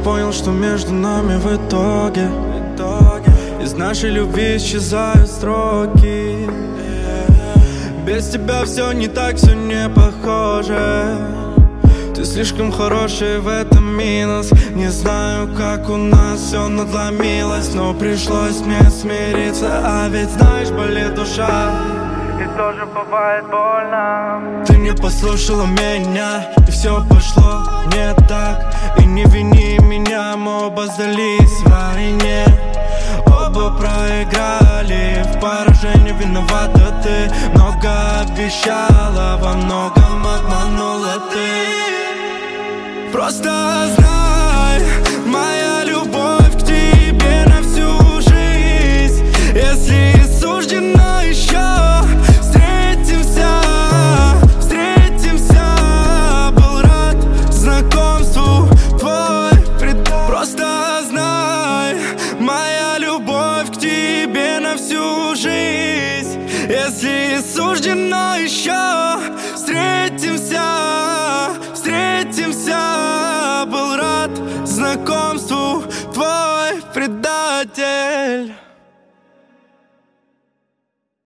понял, что между нами в итоге из нашей любви исчезают строки. Без тебя все не так, все не похоже. Ты слишком хороший, в этом минус. Не знаю, как у нас все надломилось, но пришлось мне смириться. А ведь знаешь, болит душа, и тоже бывает больно. Ты не послушала меня, и все пошло не так. И не вини меня, мы оба сдались в войне. Оба проиграли, в поражении виновата ты. Много обещала, во многом обманула ты. Просто знай,